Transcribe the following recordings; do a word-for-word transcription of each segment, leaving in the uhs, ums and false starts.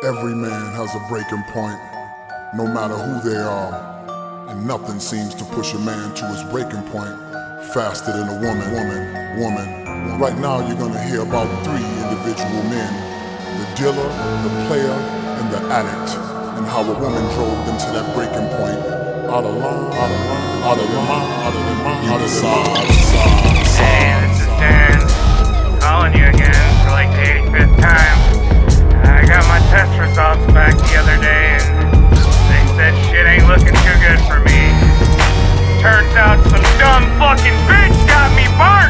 Every man has a breaking point, no matter who they are, and nothing seems to push a man to his breaking point faster than a woman, woman, woman. Right now you're gonna hear about three individual men, the dealer, the player, and the addict, and how a woman drove them to that breaking point, out of line, out of line, out of their mind, out of their mind, out of their mind. Hey, this is Dan, calling you again for like the eighty-fifth time. I got my test results back the other day, and they said shit ain't looking too good for me. Turns out some dumb fucking bitch got me burnt!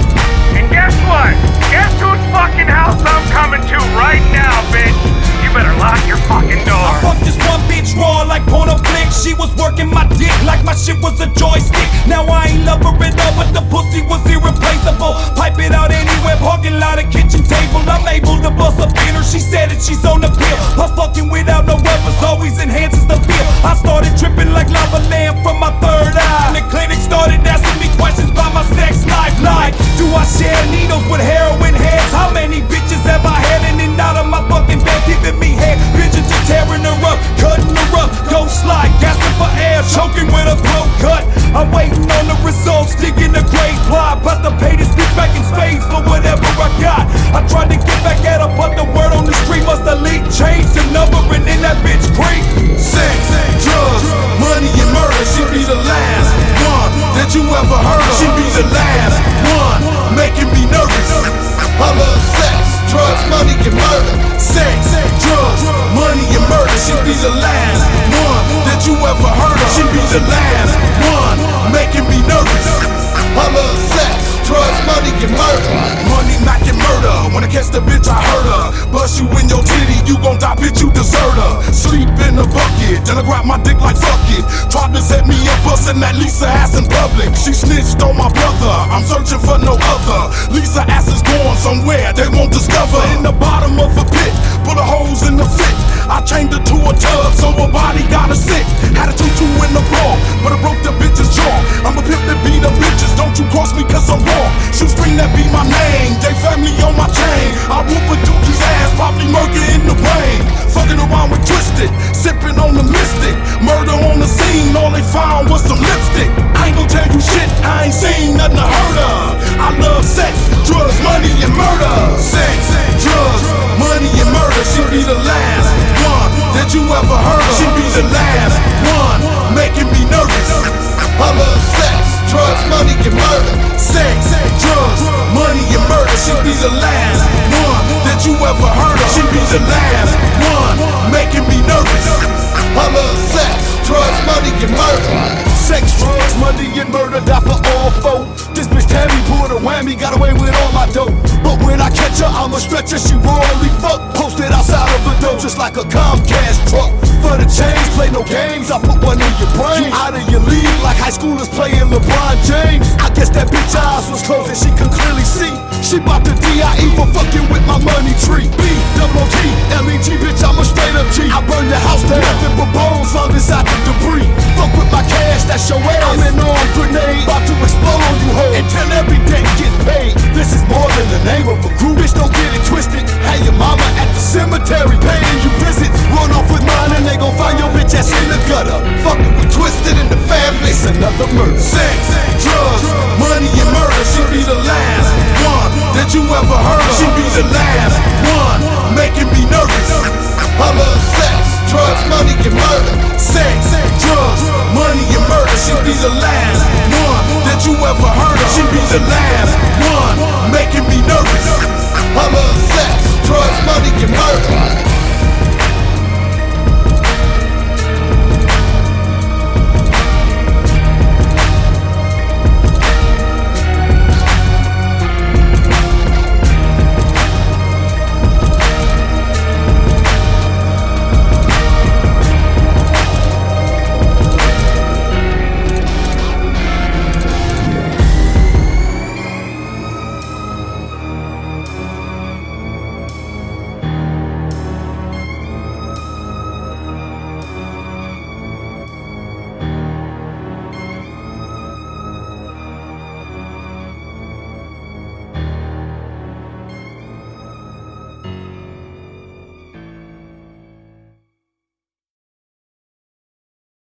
And guess what? Guess whose fucking house I'm coming to right now, bitch? You better lock your fucking door. I fucked this one bitch raw like porno flick. She was working my dick like my shit was a joystick. Now I ain't love her at all, but the pussy was irreplaceable. Pipe it out anywhere, parking lot, a kitchen table. I'm able to bust a her. She said that she's on the pill. Her fucking without no rubbers always enhances the feel. I started tripping like lava lamp from my third eye. The clinic started asking me questions about my sex life. Like, do I share needles with heroin heads? How many bitches have I had in and out of my fucking bed? Giving me head, bitches just tearing her up, cutting her up, ghost slide, gasping for air, choking with a throat cut. I'm waiting on the results, digging a great plot. About to pay this bitch back in space for whatever I got. I tried to get back at her, but the word on the street must have leaked. Changed the number and then that bitch creep. Sex, drugs, money and murder. She be the last one that you ever heard of. She be the last one making me nervous. I love sex, drugs, money and murder. Sex, drugs, money and murder. She be the last one that you ever heard of. She be the last one making me nervous. I love sex, drugs, money and murder. Money, Mac and murder. When I catch the bitch, I hurt her. Bust you in your titty, you gon' die, bitch, you desert her. Sleep in the bucket, then I grab my dick like fuck it. Tried to set me up, bustin' that Lisa ass in public. She snitched on my brother, I'm searching for no other. Lisa ass is going somewhere they won't discover. In the bottom of a pit, put her holes in the fit. I chained her to a tub, so her body gotta sit. Had a tutu in the bra, but I broke the bitch's jaw. I'm a pimp that beat up bitches, don't you cross me cause I'm raw. Shoestring that be my name, they family on my chain. I whoop a dookie's ass, probably murder in the rain. Fucking around with Twisted, sipping on the mystic. Murder on the scene, all they found was some lipstick. I ain't gon' tell you shit, I ain't seen nothing to hurt her. I love sex, drugs, money and murder. Sex, drugs, money and murder. She be the last one that you ever heard of. She be the last one making me nervous. I love sex, drugs, money and murder. Sex, drugs, money and murder. She be the last one that you ever heard of. She be the last one making me nervous. I love sex, drugs, money and murder. Sex, drugs, money and murder, die for all four. This bitch Tammy pulled a whammy, got away with all my dope. But when I catch her, I'ma stretch her, she royally fuck. Posted outside of the door just like a Comcast truck. For the change, play no games, I put one in your brain. You out of your league like high schoolers playing LeBron James. I guess that bitch eyes was closed and she could clearly see. She bought the D I E for fucking with my money tree. B, double T, L E G, bitch, I'm a straight up G. I burn the house down, nothing but bones found inside the debris. Fuck with my cash, that's your ass. I'm an armed grenade, about to explode on you hoes until every day gets paid. This is more than the name of a crew, bitch, don't get it twisted. Have your mama at the cemetery paying you visits. Run off with mine and they gon' find your bitch ass in the gutter. Fucking with Twisted in the family, it's another murder. Sex, drugs, money and murder. She be the last one that you ever heard of. She be the last one making me nervous.